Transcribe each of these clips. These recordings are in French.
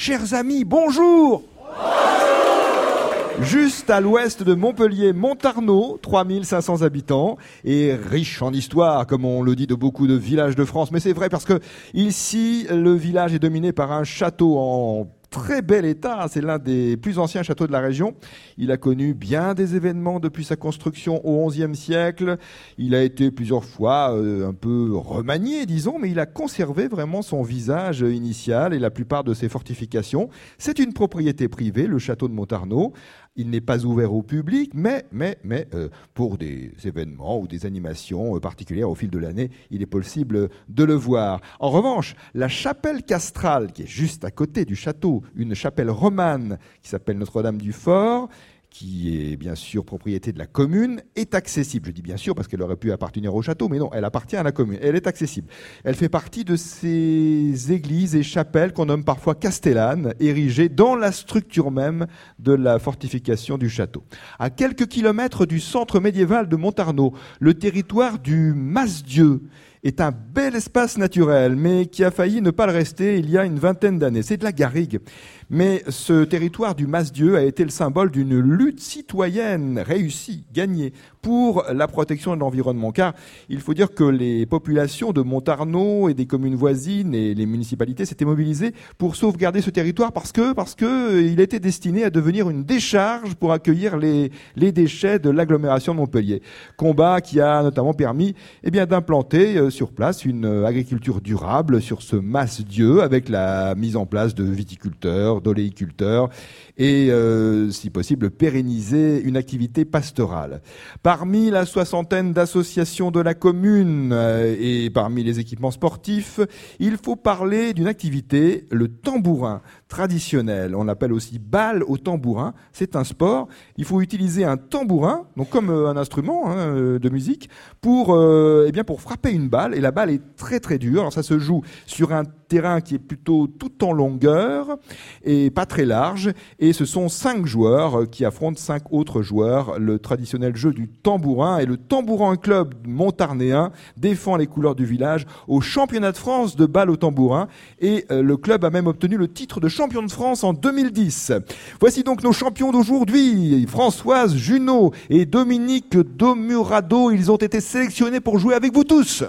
Chers amis, bonjour. Juste à l'ouest de Montpellier, Montarnot, 3500 habitants, et riche en histoire, comme on le dit de beaucoup de villages de France. Mais c'est vrai parce que ici, le village est dominé par un château en très bel état. C'est l'un des plus anciens châteaux de la région. Il a connu bien des événements depuis sa construction au XIe siècle. Il a été plusieurs fois un peu remanié, disons, mais il a conservé vraiment son visage initial et la plupart de ses fortifications. C'est une propriété privée, le château de Montarnot. Il n'est pas ouvert au public, mais pour des événements ou des animations particulières au fil de l'année, il est possible de le voir. En revanche, la chapelle castrale, qui est juste à côté du château, une chapelle romane qui s'appelle Notre-Dame du Fort, qui est bien sûr propriété de la commune, est accessible. Je dis bien sûr parce qu'elle aurait pu appartenir au château, mais non, elle appartient à la commune. Elle est accessible. Elle fait partie de ces églises et chapelles qu'on nomme parfois castellanes, érigées dans la structure même de la fortification du château. À quelques kilomètres du centre médiéval de Montarnot, le territoire du Mas-Dieu est un bel espace naturel, mais qui a failli ne pas le rester il y a une vingtaine d'années. C'est de la garrigue. Mais ce territoire du Mas-Dieu a été le symbole d'une lutte citoyenne réussie, gagnée, pour la protection de l'environnement. Car il faut dire que les populations de Montarnot et des communes voisines et les municipalités s'étaient mobilisées pour sauvegarder ce territoire parce que il était destiné à devenir une décharge pour accueillir les déchets de l'agglomération de Montpellier. Combat qui a notamment permis d'implanter sur place une agriculture durable sur ce Mas-Dieu avec la mise en place de viticulteurs, d'oléiculteurs et, si possible, pérenniser une activité pastorale. Parmi la soixantaine d'associations de la commune et parmi les équipements sportifs, il faut parler d'une activité, le tambourin traditionnel. On l'appelle aussi balle au tambourin. C'est un sport. Il faut utiliser un tambourin, donc comme un instrument de musique, pour frapper une balle. Et la balle est très très dure. Alors ça se joue sur un terrain qui est plutôt tout en longueur et pas très large. Et ce sont 5 joueurs qui affrontent 5 autres joueurs. Le traditionnel jeu du tambourin. Et le tambourin club montarnéen défend les couleurs du village au championnat de France de balle au tambourin. Et le club a même obtenu le titre de champion de France en 2010. Voici donc nos champions d'aujourd'hui. Françoise Junot et Dominique Domurado. Ils ont été sélectionnés pour jouer avec vous tous.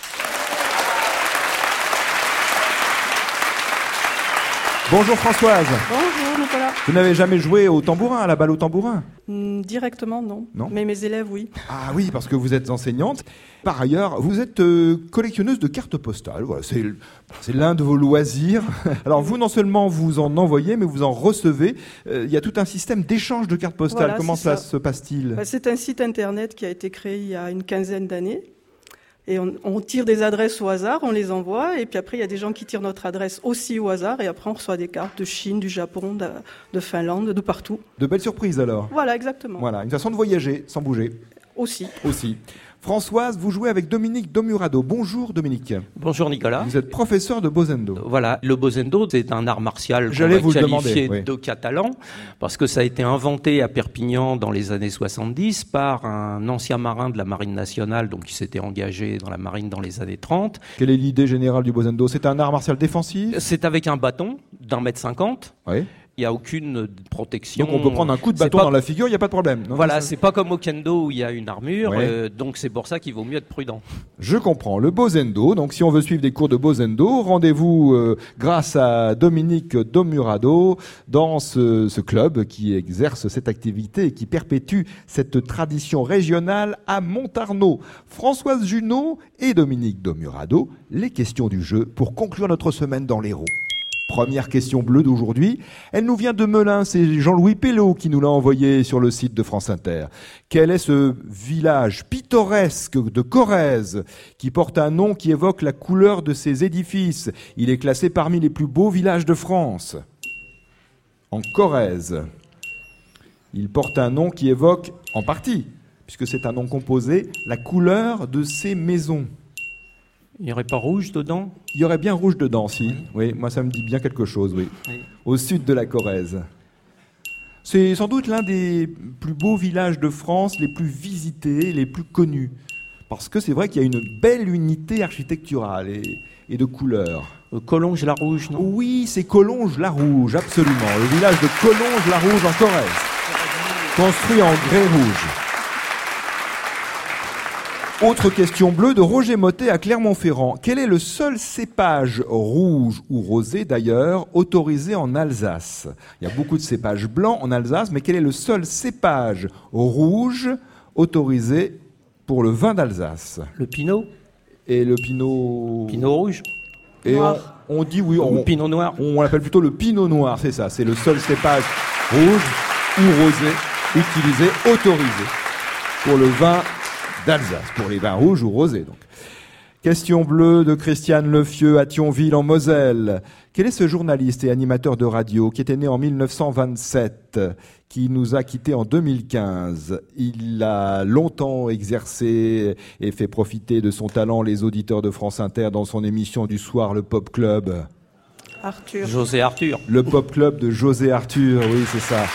Bonjour Françoise. Bonjour Nicolas. Vous n'avez jamais joué au tambourin, à la balle au tambourin ? Directement, non. Mais mes élèves, oui. Ah oui, parce que vous êtes enseignante. Par ailleurs, vous êtes collectionneuse de cartes postales. Voilà, c'est l'un de vos loisirs. Alors vous, non seulement vous en envoyez, mais vous en recevez. Il y a tout un système d'échange de cartes postales. Voilà, comment ça se passe-t-il ? C'est un site internet qui a été créé il y a une quinzaine d'années. Et on tire des adresses au hasard, on les envoie, et puis après il y a des gens qui tirent notre adresse aussi au hasard, et après on reçoit des cartes de Chine, du Japon, de Finlande, de partout. De belles surprises alors. Voilà, exactement. Voilà, une façon de voyager sans bouger. Aussi. Françoise, vous jouez avec Dominique Domurado. Bonjour Dominique. Bonjour Nicolas. Vous êtes professeur de Bozendo. Voilà, le Bozendo, c'est un art martial qu'on J'allais va vous le qualifier demander, oui. de catalan, parce que ça a été inventé à Perpignan dans les années 70 par un ancien marin de la Marine nationale, donc qui s'était engagé dans la marine dans les années 30. Quelle est l'idée générale du Bozendo ? C'est un art martial défensif ? C'est avec un bâton d'1,50 m. Oui. Il n'y a aucune protection. Donc on peut prendre un coup de bâton dans la figure, il n'y a pas de problème. Non, voilà, c'est pas comme au kendo où il y a une armure, ouais. Donc c'est pour ça qu'il vaut mieux être prudent. Je comprends. Le Bozendo, donc si on veut suivre des cours de Bozendo, rendez-vous grâce à Dominique Domurado dans ce club qui exerce cette activité et qui perpétue cette tradition régionale à Montarnot. Françoise Junot et Dominique Domurado, les questions du jeu pour conclure notre semaine dans l'Hérault. Première question bleue d'aujourd'hui. Elle nous vient de Melun. C'est Jean-Louis Pelleau qui nous l'a envoyé sur le site de France Inter. Quel est ce village pittoresque de Corrèze qui porte un nom qui évoque la couleur de ses édifices ? Il est classé parmi les plus beaux villages de France. En Corrèze. Il porte un nom qui évoque, en partie, puisque c'est un nom composé, la couleur de ses maisons. Il n'y aurait pas rouge dedans ? Il y aurait bien rouge dedans, si. Oui, moi ça me dit bien quelque chose, oui. Au sud de la Corrèze. C'est sans doute l'un des plus beaux villages de France, les plus visités, les plus connus. Parce que c'est vrai qu'il y a une belle unité architecturale et de couleurs. Collonges-la-Rouge, non? Oui, c'est Collonges-la-Rouge, absolument. Le village de Collonges-la-Rouge en Corrèze. Construit en grès rouge. Autre question bleue de Roger Mottet à Clermont-Ferrand. Quel est le seul cépage rouge ou rosé d'ailleurs autorisé en Alsace? Il y a beaucoup de cépages blancs en Alsace, mais quel est le seul cépage rouge autorisé pour le vin d'Alsace? Le pinot? Et le pinot... Pinot rouge? Et on dit oui, Ou pinot noir? On l'appelle plutôt le pinot noir, c'est ça. C'est le seul cépage rouge ou rosé utilisé, autorisé pour le vin d'Alsace, pour les vins rouges ou rosés. Donc. Question bleue de Christiane Lefieux à Thionville en Moselle. Quel est ce journaliste et animateur de radio qui était né en 1927, qui nous a quittés en 2015? Il a longtemps exercé et fait profiter de son talent les auditeurs de France Inter dans son émission du soir, le Pop Club. Arthur. José Arthur. Le Pop Club de José Arthur, oui, c'est ça.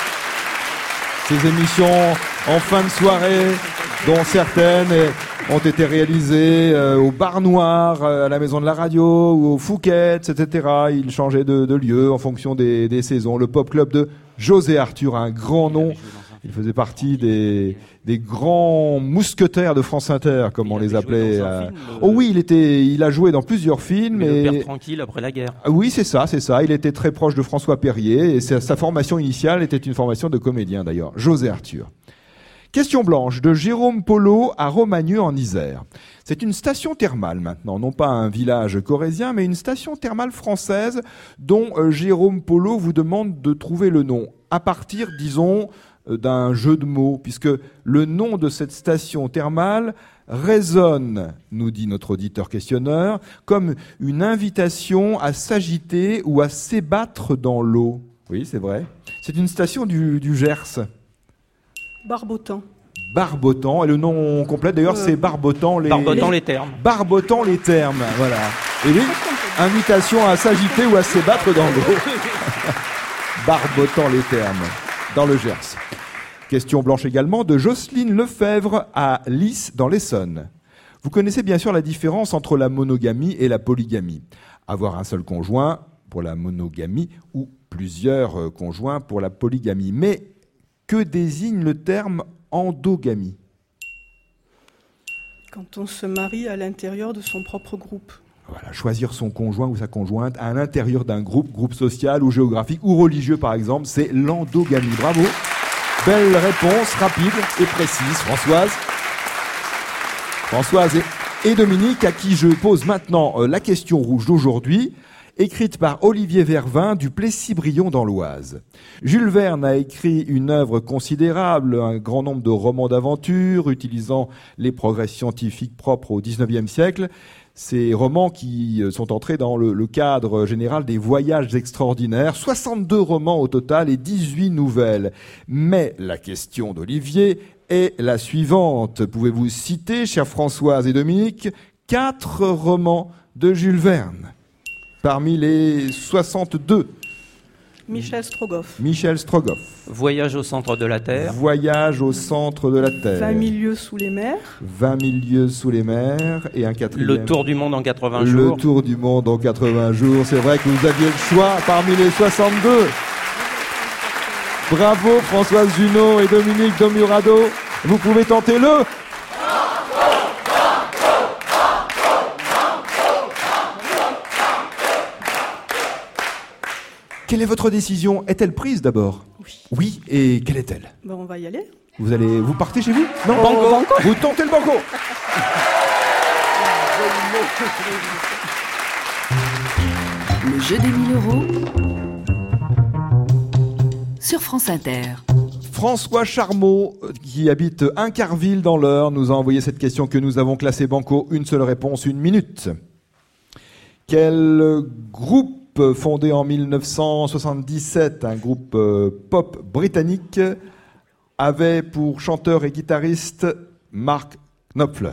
Ces émissions en fin de soirée, dont certaines ont été réalisées au Bar Noir, à la Maison de la Radio, ou au Fouquet's, etc. Il changeait de lieu en fonction des saisons. Le Pop Club de José Arthur, un grand nom. Il faisait partie des grands mousquetaires de France Inter, comme on les appelait. Oh oui, il a joué dans plusieurs films. Le Père tranquille après la guerre. Oui, c'est ça. Il était très proche de François Perrier et sa formation initiale était une formation de comédien d'ailleurs. José Arthur. Question blanche de Jérôme Polo à Romagneux en Isère. C'est une station thermale maintenant, non pas un village corrézien, mais une station thermale française dont Jérôme Polo vous demande de trouver le nom à partir, disons, d'un jeu de mots, puisque le nom de cette station thermale résonne, nous dit notre auditeur questionneur, comme une invitation à s'agiter ou à s'ébattre dans l'eau. Oui, c'est vrai. C'est une station du Gers. Barbotan. Barbotan, et le nom complet d'ailleurs c'est Barbotan les Thermes. Barbotan les Thermes, voilà. Et oui, invitation à s'agiter ou à s'ébattre dans l'eau. Barbotan les Thermes, dans le Gers. Question blanche également de Jocelyne Lefebvre à Lys dans l'Essonne. Vous connaissez bien sûr la différence entre la monogamie et la polygamie. Avoir un seul conjoint pour la monogamie ou plusieurs conjoints pour la polygamie. Mais que désigne le terme endogamie? Quand on se marie à l'intérieur de son propre groupe. Voilà, choisir son conjoint ou sa conjointe à l'intérieur d'un groupe social ou géographique ou religieux par exemple, c'est l'endogamie. Bravo. Belle réponse, rapide et précise, Françoise et Dominique, à qui je pose maintenant la question rouge d'aujourd'hui, écrite par Olivier Vervin du Plessis-Brion dans l'Oise. Jules Verne a écrit une œuvre considérable, un grand nombre de romans d'aventure utilisant les progrès scientifiques propres au XIXe siècle. Ces romans qui sont entrés dans le cadre général des voyages extraordinaires, 62 romans au total et 18 nouvelles. Mais la question d'Olivier est la suivante. Pouvez-vous citer, chers Françoise et Dominique, 4 romans de Jules Verne parmi les 62? Michel Strogoff. Voyage au centre de la Terre. Voyage au centre de la Terre. 20 000 lieues sous les mers. 20 000 lieues sous les mers. Et un quatrième. Le tour du monde en 80 jours. Le tour du monde en 80 jours. C'est vrai que vous aviez le choix parmi les 62. Bravo Françoise Junot et Dominique Domurado. Vous pouvez tenter le... Quelle est votre décision? Est-elle prise d'abord? Oui. Et quelle est-elle? On va y aller. Vous partez chez vous? Non, banco. Vous tentez le banco. Le jeu des 1000 € sur France Inter. François Charmeau, qui habite Incarville dans l'Eure, nous a envoyé cette question que nous avons classée banco. Une seule réponse, 1 minute. Quel groupe fondé en 1977, un groupe pop britannique, avait pour chanteur et guitariste Mark Knopfler?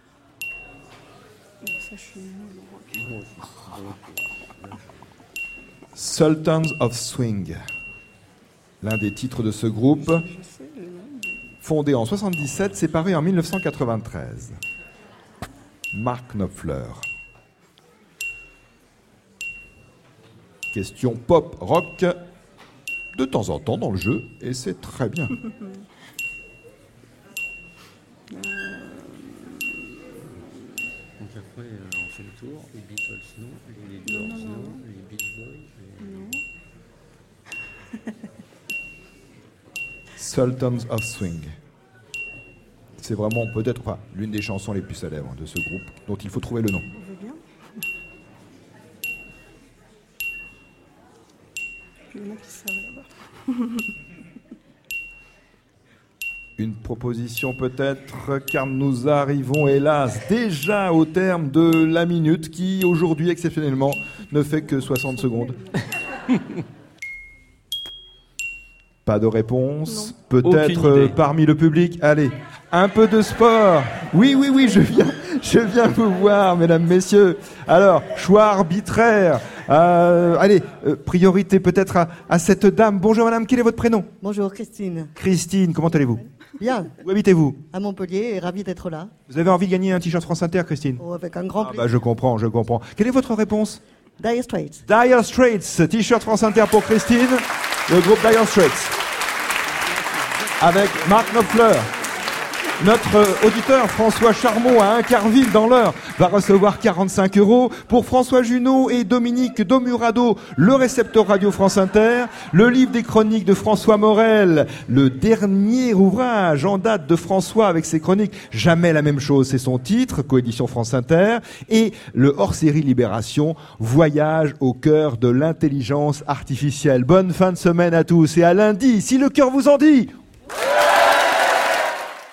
Sultans of Swing, l'un des titres de ce groupe, fondé en 1977, séparé en 1993. Mark Knopfler. Question pop rock de temps en temps dans le jeu, et c'est très bien. Donc après, on fait le tour. Les Beatles, non. Les Doors, non. Les Beach Boys, Non. Sultans of Swing. C'est vraiment peut-être l'une des chansons les plus célèbres de ce groupe, dont il faut trouver le nom. On veut bien. Il y en a qui savent là-bas. Une proposition peut-être, car nous arrivons hélas déjà au terme de la minute qui aujourd'hui exceptionnellement ne fait que 60 secondes. Pas de réponse. Peut-être parmi le public. Allez, un peu de sport. Oui, je viens vous voir, mesdames, messieurs. Alors, choix arbitraire. Allez, priorité peut-être à cette dame. Bonjour madame, quel est votre prénom? Bonjour Christine. Christine, comment allez-vous? Bien, Où habitez-vous? à Montpellier, et ravi d'être là. Vous avez envie de gagner un t-shirt France Inter, Christine? Oh, avec un grand plaisir. Je comprends. Quelle est votre réponse? Dire Straits. Dire Straits, t-shirt France Inter pour Christine, le groupe Dire Straits. Avec Marc Knopfler. Notre auditeur François Charmont à Incarville dans l'Eure va recevoir 45 € pour François Junot et Dominique Domurado, le récepteur Radio France Inter, le livre des chroniques de François Morel, le dernier ouvrage en date de François avec ses chroniques Jamais la même chose, c'est son titre, coédition France Inter, et le hors-série Libération, Voyage au cœur de l'intelligence artificielle. Bonne fin de semaine à tous et à lundi, si le cœur vous en dit.